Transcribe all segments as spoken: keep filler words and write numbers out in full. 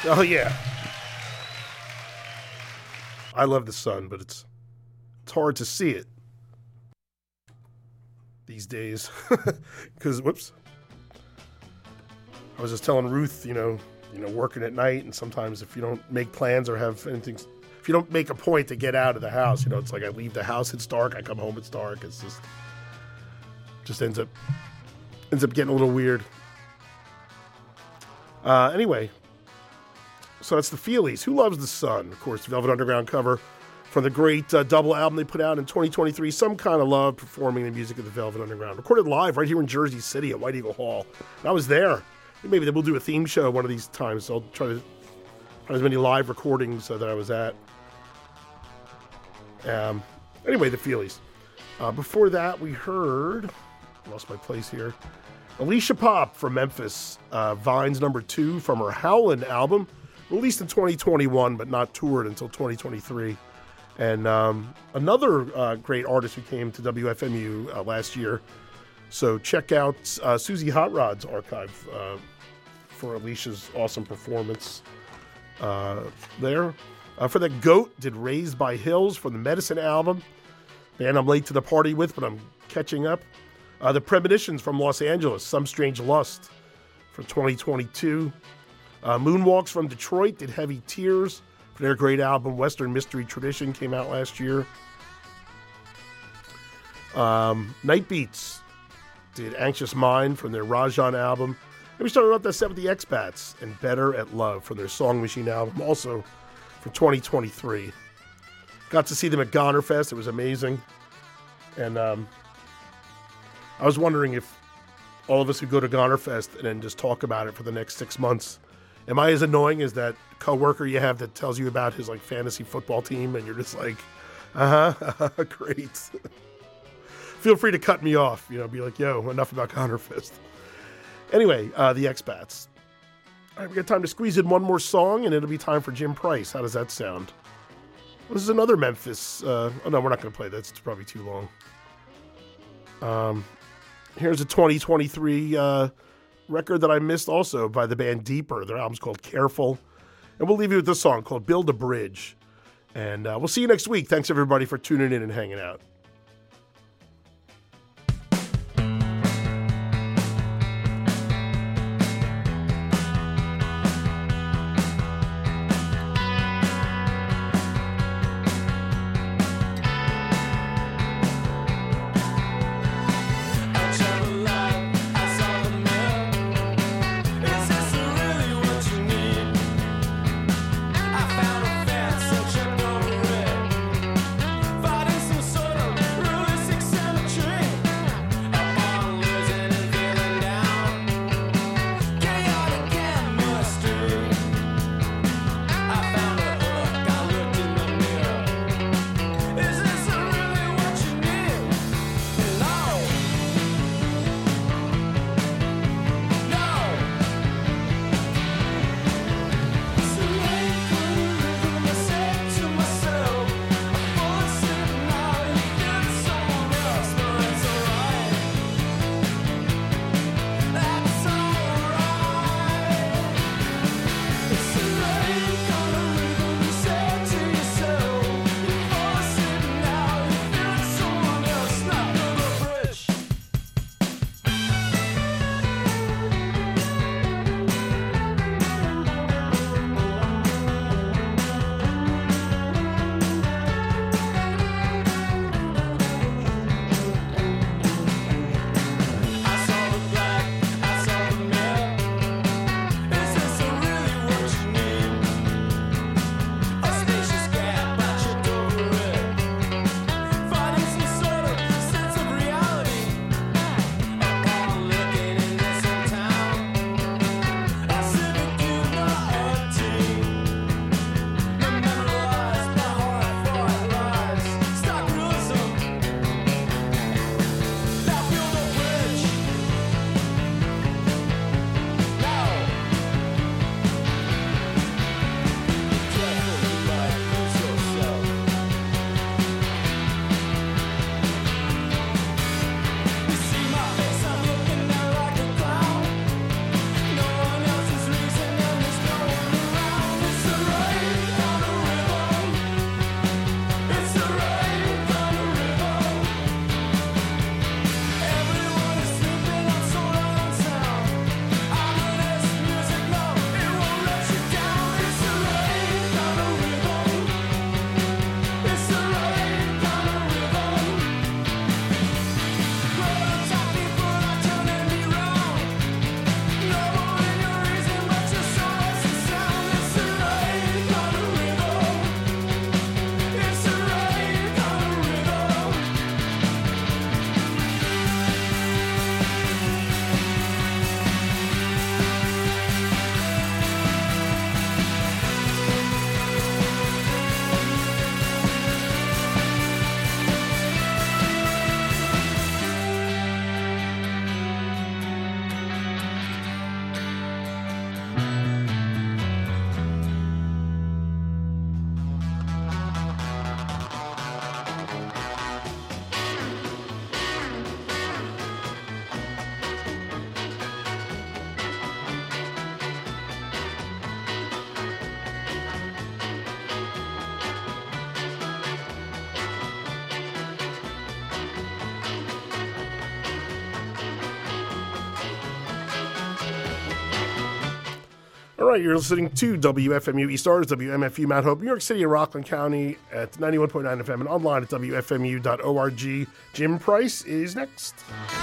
Oh, yeah. I love the sun, but it's it's hard to see it these days. Because, whoops. I was just telling Ruth, you know, you know, working at night, and sometimes if you don't make plans or have anything, if you don't make a point to get out of the house, you know, it's like I leave the house, it's dark, I come home, it's dark. It's just, just ends up, ends up getting a little weird. Uh, anyway, so that's the Feelies. Who Loves the Sun? Of course, Velvet Underground cover from the great uh, double album they put out in twenty twenty-three, Some Kind of Love, performing the music of the Velvet Underground. Recorded live right here in Jersey City at White Eagle Hall. And I was there. Maybe we'll do a theme show one of these times. So I'll try to find as many live recordings uh, that I was at. Um, anyway, the Feelies. Uh, before that, we heard, lost my place here, Alicia Pop from Memphis, uh, Vines number two from her Howlin' album, released in twenty twenty-one, but not toured until twenty twenty-three. And um, another uh, great artist who came to W F M U uh, last year. So check out uh, Susie Hot Rod's archive uh, for Alicia's awesome performance uh, there. Uh, for the GOAT, did Raised by Hills from the Medicine album. Man, I'm late to the party with, but I'm catching up. Uh, the Premonitions from Los Angeles, Some Strange Lust for twenty twenty-two. Uh, Moonwalks from Detroit did Heavy Tears for their great album, Western Mystery Tradition, came out last year. Um, Night Beats did Anxious Mind from their Rajan album. And we started off that set with the Expats and Better at Love from their Song Machine album, also from twenty twenty-three. Got to see them at Gonerfest. It was amazing. And um, I was wondering if all of us could go to Gonerfest and then just talk about it for the next six months. Am I as annoying as that coworker you have that tells you about his like fantasy football team and you're just like, uh-huh, great. Feel free to cut me off, you know, be like, yo, enough about Gonerfest. Anyway, uh, the Expats. All right, we got time to squeeze in one more song, and it'll be time for Jim Price. How does that sound? Well, this is another Memphis. Uh, oh, no, we're not going to play that. It's probably too long. Um, here's a twenty twenty-three uh, record that I missed also by the band Deeper. Their album's called Careful. And we'll leave you with this song called Build a Bridge. And uh, we'll see you next week. Thanks, everybody, for tuning in and hanging out. Sort of All right, you're listening to W F M U East Orange, W M F U Mount Hope, New York City and Rockland County at ninety-one point nine F M and online at W F M U dot org. Jim Price is next.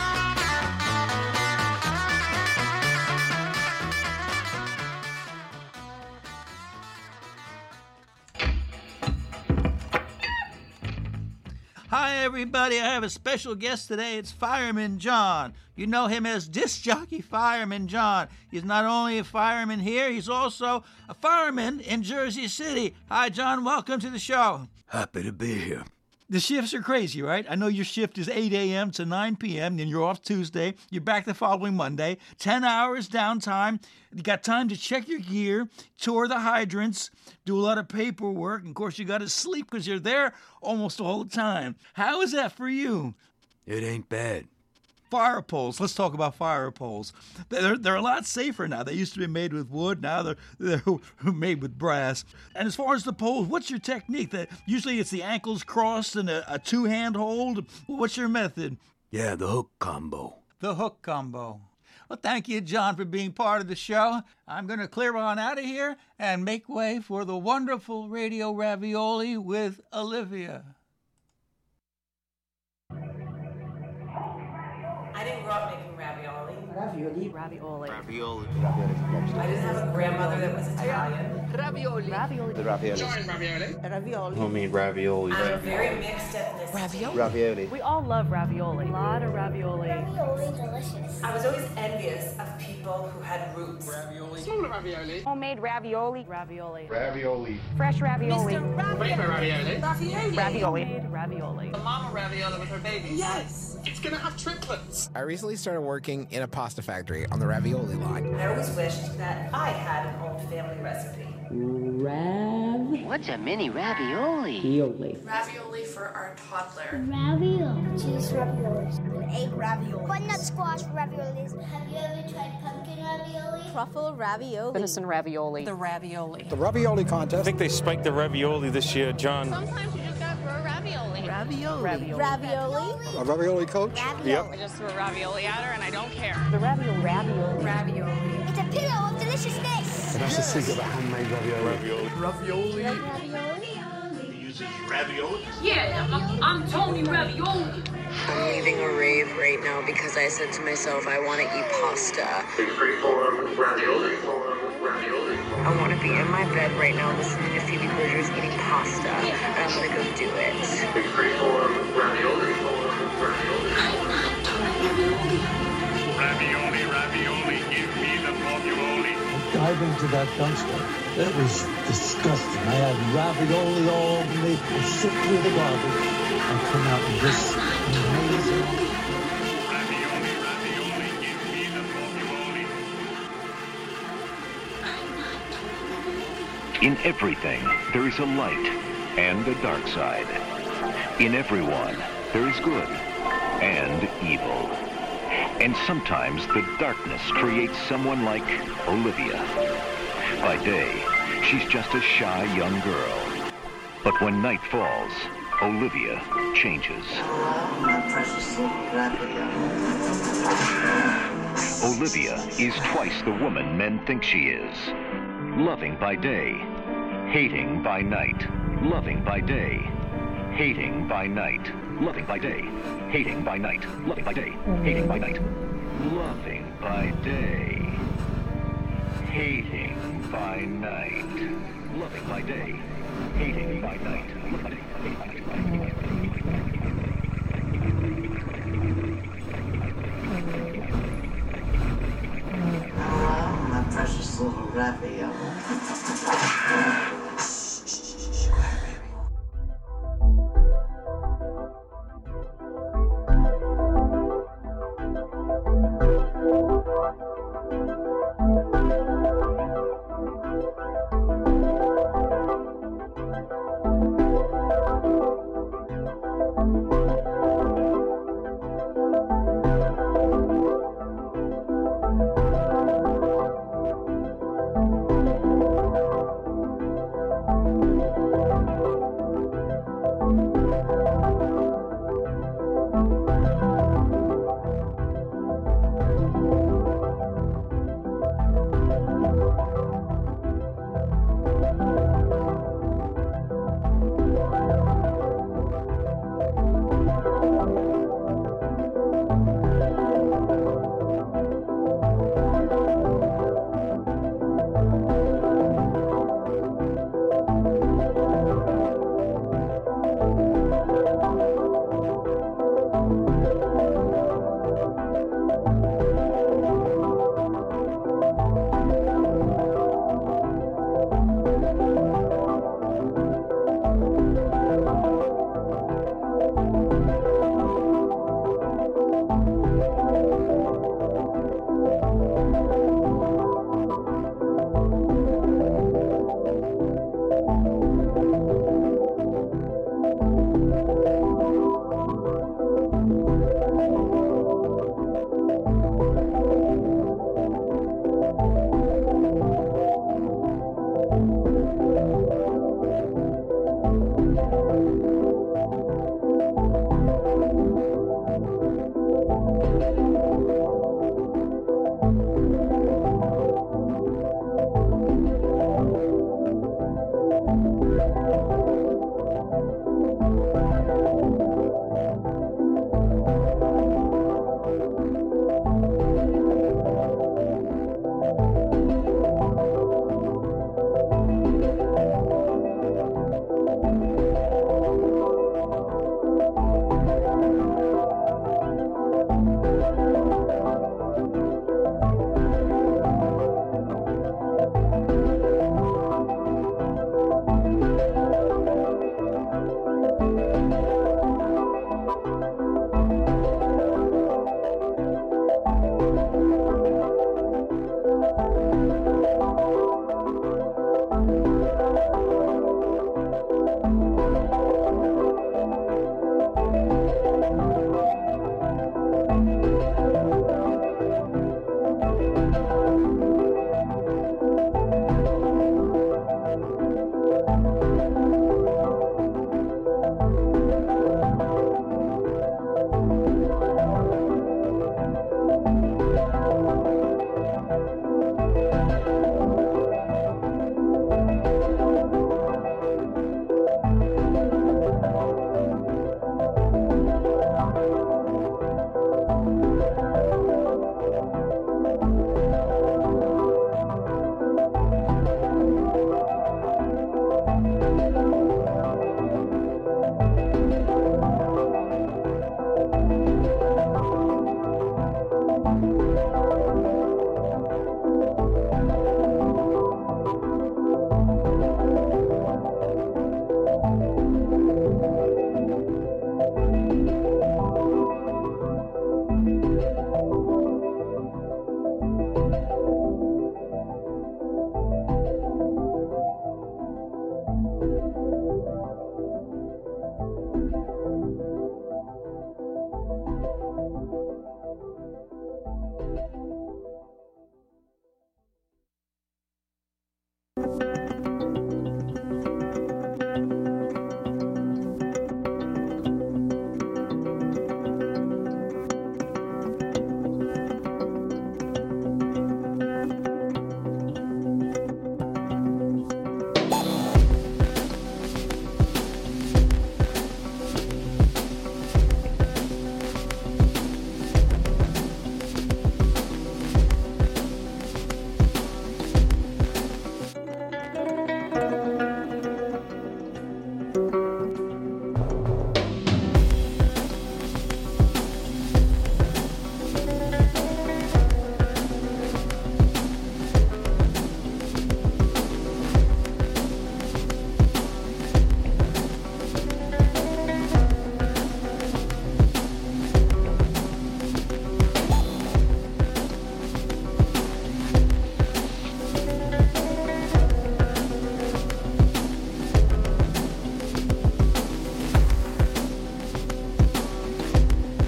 Hi, everybody. I have a special guest today. It's Fireman John. You know him as Disc Jockey Fireman John. He's not only a fireman here, he's also a fireman in Jersey City. Hi, John. Welcome to the show. Happy to be here. The shifts are crazy, right? I know your shift is eight a.m. to nine p.m., then you're off Tuesday. You're back the following Monday. ten hours downtime. You got time to check your gear, tour the hydrants, do a lot of paperwork. And of course, you got to sleep because you're there almost all the time. How is that for you? It ain't bad. Fire poles. Let's talk about fire poles. They're, they're a lot safer now. They used to be made with wood. Now they're, they're made with brass. And as far as the poles, what's your technique? That usually it's the ankles crossed and a, a two-hand hold. What's your method? Yeah, the hook combo. The hook combo. Well, thank you, John, for being part of the show. I'm going to clear on out of here and make way for the wonderful Radio Ravioli with Olivia. I didn't grow up making ravioli. Ravioli. Ravioli. Ravioli. I didn't have a grandmother that was Italian. Ravioli. Ravioli. The ravioli. Ravioli. Homemade ravioli. I'm a very mixed ethnicity. Ravioli. Ravioli. We all love ravioli. A lot of ravioli. Ravioli delicious. I was always envious of people who had roots. Ravioli. Smaller ravioli. Homemade ravioli. Ravioli. Ravioli. Fresh ravioli. Ravioli. Ravioli. Ravioli. Homemade ravioli. The mama ravioli with her baby. Yes. It's gonna have triplets. I recently started working in a pasta factory on the ravioli line. I always wished that I had an old family recipe. Rav. What's a mini ravioli? Ravioli. Ravioli for our toddler. Ravioli. Cheese raviolis. An egg ravioli. Butternut squash raviolis. Have you ever tried pumpkin ravioli? Truffle ravioli. Venison ravioli. The ravioli. The ravioli contest. I think they spiked the ravioli this year, John. Sometimes you just gotta throw ravioli. Ravioli. Ravioli. Ravioli. A ravioli coach? Ravioli. Yep. I just threw ravioli at her and I don't care. The ravioli. Ravioli. Ravioli. It's a pillow of deliciousness. And that's the secret of handmade ravioli. Ravioli. Ravioli. He uses ravioli. Yeah, I'm, I'm Tony Ravioli. I'm leaving a rave right now because I said to myself, I want to eat pasta. Freeform ravioli. Ravioli. I want to be in my bed right now listening to Phoebe Bridgers eating pasta, and I'm going to go do it. Freeform ravioli. Ravioli. Ravioli, ravioli, give me the ravioli. Dive into that dumpster. It was disgusting. I had ravioli all over me. I sit through the garbage and come out with this amazing. Ravioli, ravioli, give me the ravioli. In everything, there is a light and a dark side. In everyone, there is good and evil. And sometimes the darkness creates someone like Olivia. By day, she's just a shy young girl. But when night falls, Olivia changes. My precious little Olivia is twice the woman men think she is. Loving by day, hating by night. Loving by day, hating by night. Loving by day, hating by night. Loving by day, hating by night. Loving by day, hating by night. Loving by day, hating by night. Loving by day, hating by night. My precious little ravioli.